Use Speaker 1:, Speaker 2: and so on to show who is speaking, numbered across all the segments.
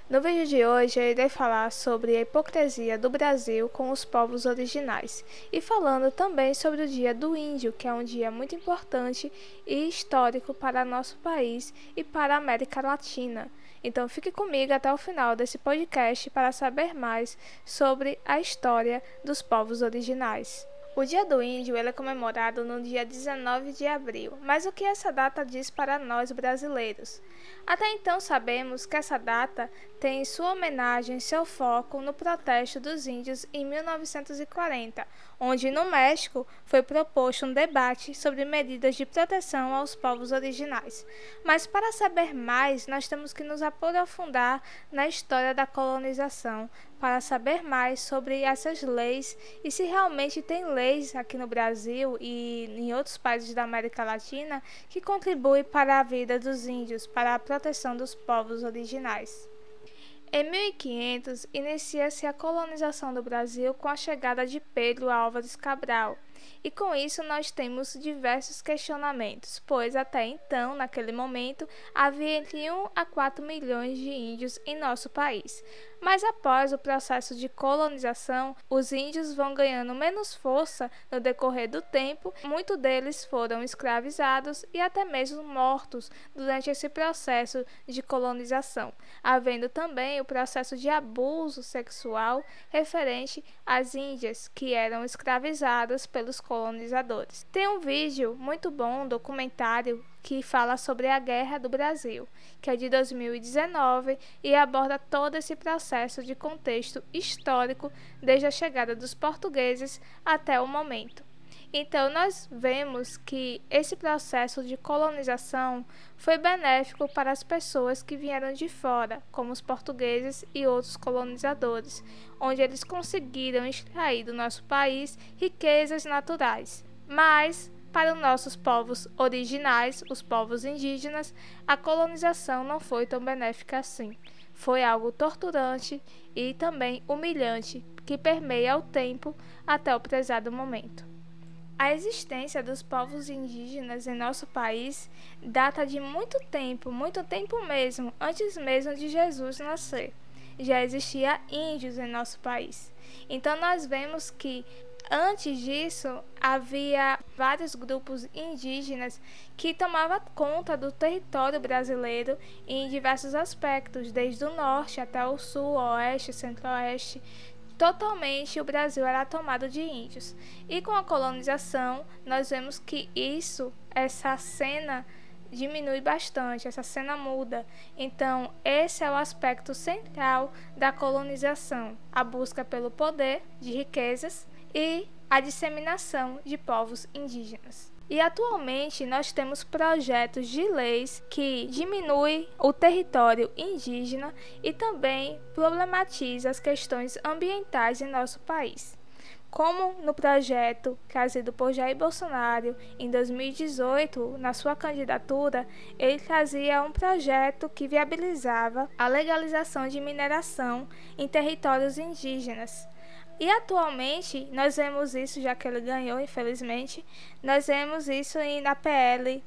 Speaker 1: No vídeo de hoje eu irei falar sobre a hipocrisia do Brasil com os povos originais e falando também sobre o Dia do Índio, que é um dia muito importante e histórico para nosso país e para a América Latina. Então fique comigo até o final desse podcast para saber mais sobre a história dos povos originais. O Dia do Índio ele é comemorado no dia 19 de abril, mas o que essa data diz para nós brasileiros? Até então sabemos que essa data tem sua homenagem, seu foco no protesto dos índios em 1940, onde no México foi proposto um debate sobre medidas de proteção aos povos originais. Mas para saber mais, nós temos que nos aprofundar na história da colonização, para saber mais sobre essas leis e se realmente tem leis aqui no Brasil e em outros países da América Latina que contribuem para a vida dos índios, para a proteção dos povos originais. Em 1500, inicia-se a colonização do Brasil com a chegada de Pedro Álvares Cabral. E com isso nós temos diversos questionamentos, pois até então, naquele momento, havia entre 1 a 4 milhões de índios em nosso país. Mas após o processo de colonização, os índios vão ganhando menos força no decorrer do tempo, muitos deles foram escravizados e até mesmo mortos durante esse processo de colonização, havendo também o processo de abuso sexual referente às índias que eram escravizadas pelos colonizadores. Tem um vídeo muito bom, um documentário, que fala sobre a Guerra do Brasil, que é de 2019 e aborda todo esse processo de contexto histórico desde a chegada dos portugueses até o momento. Então, nós vemos que esse processo de colonização foi benéfico para as pessoas que vieram de fora, como os portugueses e outros colonizadores, onde eles conseguiram extrair do nosso país riquezas naturais. Mas, para os nossos povos originais, os povos indígenas, a colonização não foi tão benéfica assim. Foi algo torturante e também humilhante, que permeia o tempo até o prezado momento. A existência dos povos indígenas em nosso país data de muito tempo mesmo, antes mesmo de Jesus nascer. Já existia índios em nosso país. Então nós vemos que antes disso, havia vários grupos indígenas que tomavam conta do território brasileiro em diversos aspectos, desde o norte até o sul, oeste, centro-oeste. Totalmente o Brasil era tomado de índios. E com a colonização, nós vemos que essa cena diminui bastante, essa cena muda. Então, esse é o aspecto central da colonização, a busca pelo poder de riquezas e a disseminação de povos indígenas. E atualmente nós temos projetos de leis que diminuem o território indígena e também problematiza as questões ambientais em nosso país. Como no projeto trazido por Jair Bolsonaro em 2018, na sua candidatura, ele trazia um projeto que viabilizava a legalização de mineração em territórios indígenas. E atualmente, nós vemos isso, já que ele ganhou, infelizmente, nós vemos isso na PL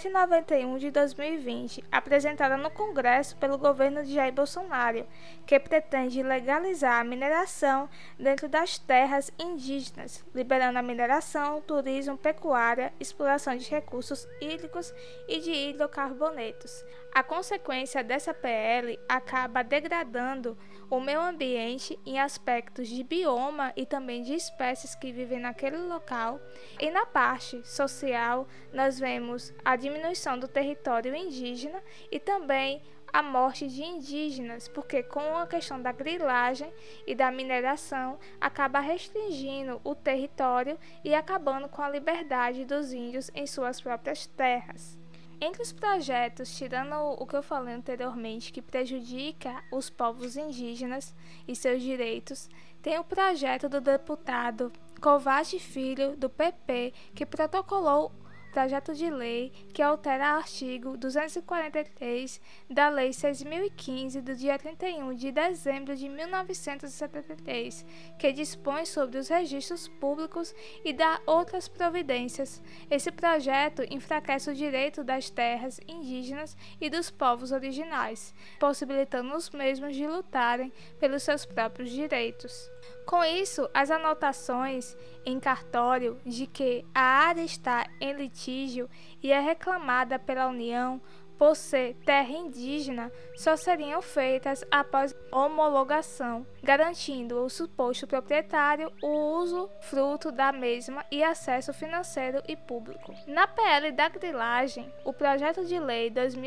Speaker 1: 191 de 2020, apresentada no Congresso pelo governo de Jair Bolsonaro, que pretende legalizar a mineração dentro das terras indígenas, liberando a mineração, turismo, pecuária, exploração de recursos hídricos e de hidrocarbonetos. A consequência dessa PL acaba degradando o meio ambiente em aspectos de bioma e também de espécies que vivem naquele local. E na parte social, nós vemos a diminuição do território indígena e também a morte de indígenas, porque com a questão da grilagem e da mineração, acaba restringindo o território e acabando com a liberdade dos índios em suas próprias terras. Entre os projetos, tirando o que eu falei anteriormente, que prejudica os povos indígenas e seus direitos, tem o projeto do deputado Kovács Filho, do PP, que protocolou projeto de lei que altera o artigo 243 da Lei 6.015, do dia 31 de dezembro de 1973, que dispõe sobre os registros públicos e dá outras providências. Esse projeto enfraquece o direito das terras indígenas e dos povos originais, possibilitando os mesmos de lutarem pelos seus próprios direitos. Com isso, as anotações em cartório de que a área está em litígio e é reclamada pela União por ser terra indígena só seriam feitas após homologação, garantindo ao suposto proprietário o uso fruto da mesma e acesso financeiro e público. Na PL da grilagem, o projeto de lei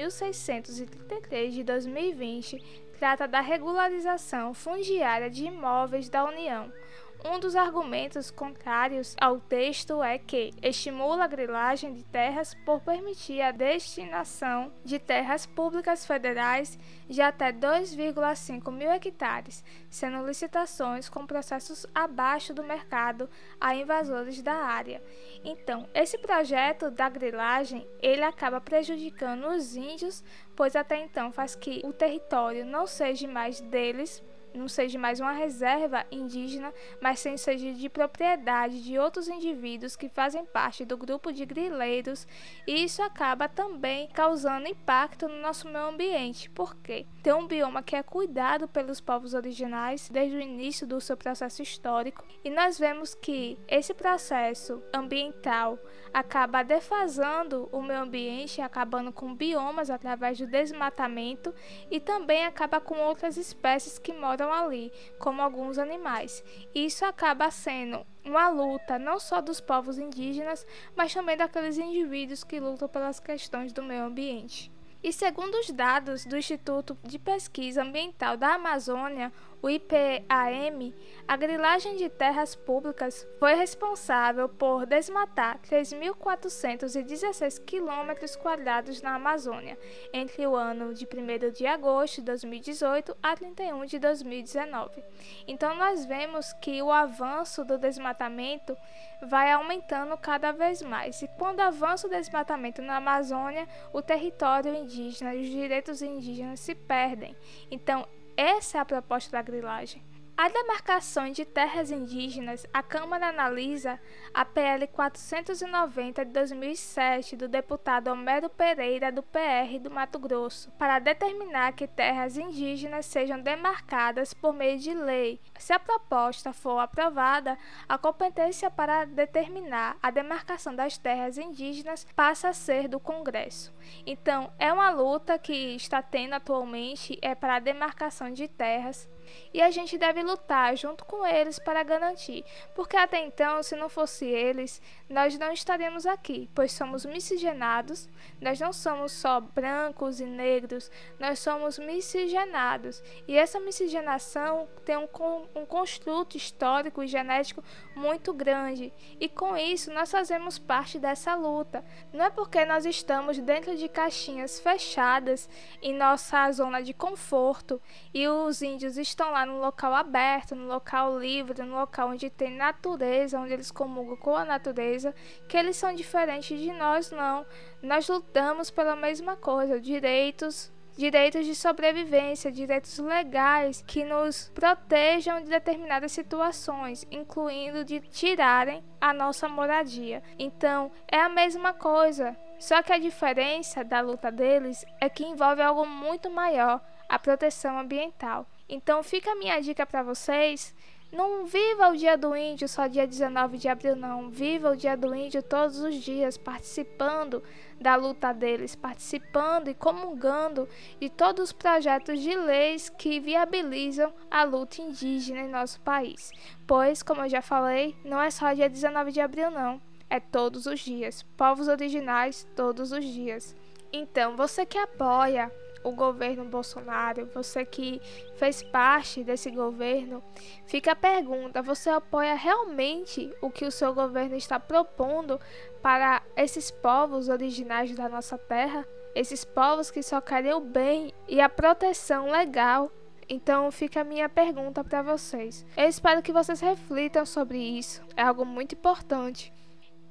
Speaker 1: 2633 de 2020 trata da regularização fundiária de imóveis da União. Um dos argumentos contrários ao texto é que estimula a grilagem de terras por permitir a destinação de terras públicas federais de até 2,5 mil hectares, sendo licitações com processos abaixo do mercado a invasores da área. Então, esse projeto da grilagem, ele acaba prejudicando os índios, pois até então faz que o território não seja mais deles, não seja mais uma reserva indígena, mas sim seja de propriedade de outros indivíduos que fazem parte do grupo de grileiros, e isso acaba também causando impacto no nosso meio ambiente, porque tem um bioma que é cuidado pelos povos originais desde o início do seu processo histórico, e nós vemos que esse processo ambiental acaba defasando o meio ambiente, acabando com biomas através do desmatamento, e também acaba com outras espécies que moram ali, como alguns animais. Isso acaba sendo uma luta não só dos povos indígenas, mas também daqueles indivíduos que lutam pelas questões do meio ambiente. E segundo os dados do Instituto de Pesquisa Ambiental da Amazônia, o IPAM, a grilagem de terras públicas foi responsável por desmatar 3.416 km² na Amazônia, entre o ano de 1º de agosto de 2018 a 31 de 2019. Então nós vemos que o avanço do desmatamento vai aumentando cada vez mais. E quando avança o desmatamento na Amazônia, o território indígena e os direitos indígenas se perdem. Então, essa é a proposta da grilagem. A demarcação de terras indígenas, a Câmara analisa a PL 490 de 2007 do deputado Homero Pereira, do PR do Mato Grosso, para determinar que terras indígenas sejam demarcadas por meio de lei. Se a proposta for aprovada, a competência para determinar a demarcação das terras indígenas passa a ser do Congresso. Então, é uma luta que está tendo atualmente para a demarcação de terras, e a gente deve lutar junto com eles para garantir, porque até então, se não fosse eles, nós não estaríamos aqui, pois somos miscigenados, nós não somos só brancos e negros, nós somos miscigenados, e essa miscigenação tem um construto histórico e genético muito grande, e com isso nós fazemos parte dessa luta. Não é porque nós estamos dentro de caixinhas fechadas em nossa zona de conforto e os índios estão lá no local aberto, no local livre, no local onde tem natureza, onde eles comungam com a natureza, que eles são diferentes de nós, não. Nós lutamos pela mesma coisa, direitos de sobrevivência, direitos legais que nos protejam de determinadas situações, incluindo de tirarem a nossa moradia. Então, é a mesma coisa, só que a diferença da luta deles é que envolve algo muito maior, a proteção ambiental. Então fica a minha dica para vocês: não viva o Dia do Índio só dia 19 de abril, não. Viva o Dia do Índio todos os dias, participando da luta deles, participando e comungando de todos os projetos de leis que viabilizam a luta indígena em nosso país. Pois, como eu já falei, não é só dia 19 de abril, não. É todos os dias. Povos originais, todos os dias. Então, você que apoia o governo Bolsonaro, você que fez parte desse governo, fica a pergunta: você apoia realmente o que o seu governo está propondo para esses povos originais da nossa terra? Esses povos que só querem o bem e a proteção legal? Então fica a minha pergunta para vocês. Eu espero que vocês reflitam sobre isso, é algo muito importante.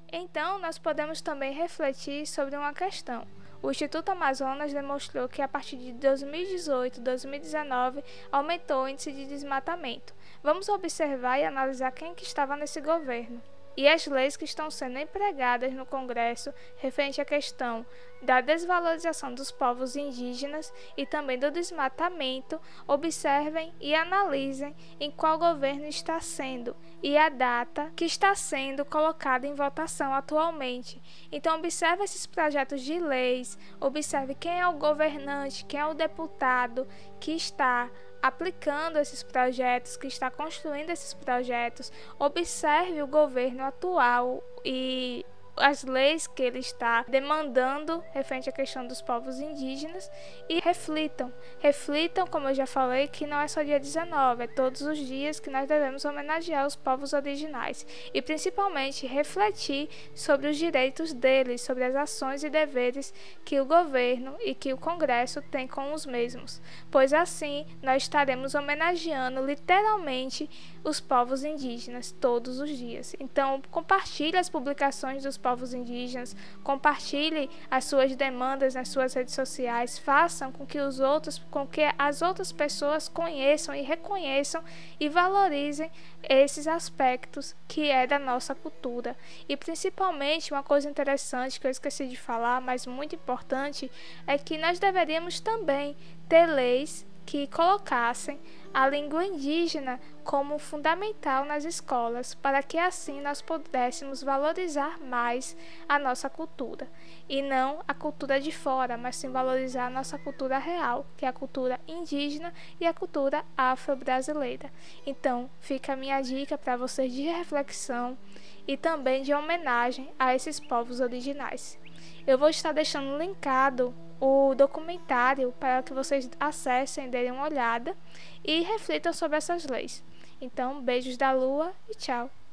Speaker 1: Então, nós podemos também refletir sobre uma questão. O Instituto Amazonas demonstrou que a partir de 2018 e 2019 aumentou o índice de desmatamento. Vamos observar e analisar quem que estava nesse governo. E as leis que estão sendo empregadas no Congresso referente à questão da desvalorização dos povos indígenas e também do desmatamento, observem e analisem em qual governo está sendo e a data que está sendo colocada em votação atualmente. Então observe esses projetos de leis, observe quem é o governante, quem é o deputado que está aplicando esses projetos, que está construindo esses projetos. Observe o governo atual e as leis que ele está demandando referente à questão dos povos indígenas e reflitam, como eu já falei, que não é só dia 19, é todos os dias que nós devemos homenagear os povos originais e principalmente refletir sobre os direitos deles, sobre as ações e deveres que o governo e que o Congresso têm com os mesmos, pois assim nós estaremos homenageando literalmente os povos indígenas todos os dias. Então, compartilhe as publicações dos povos indígenas, compartilhe as suas demandas nas suas redes sociais, façam com que as outras pessoas conheçam e reconheçam e valorizem esses aspectos que é da nossa cultura. E principalmente uma coisa interessante que eu esqueci de falar, mas muito importante, é que nós deveríamos também ter leis que colocassem a língua indígena como fundamental nas escolas, para que assim nós pudéssemos valorizar mais a nossa cultura, e não a cultura de fora, mas sim valorizar a nossa cultura real, que é a cultura indígena e a cultura afro-brasileira. Então, fica a minha dica para vocês de reflexão e também de homenagem a esses povos originais. Eu vou estar deixando linkado o documentário para que vocês acessem, deem uma olhada e reflitam sobre essas leis. Então, beijos da lua e tchau!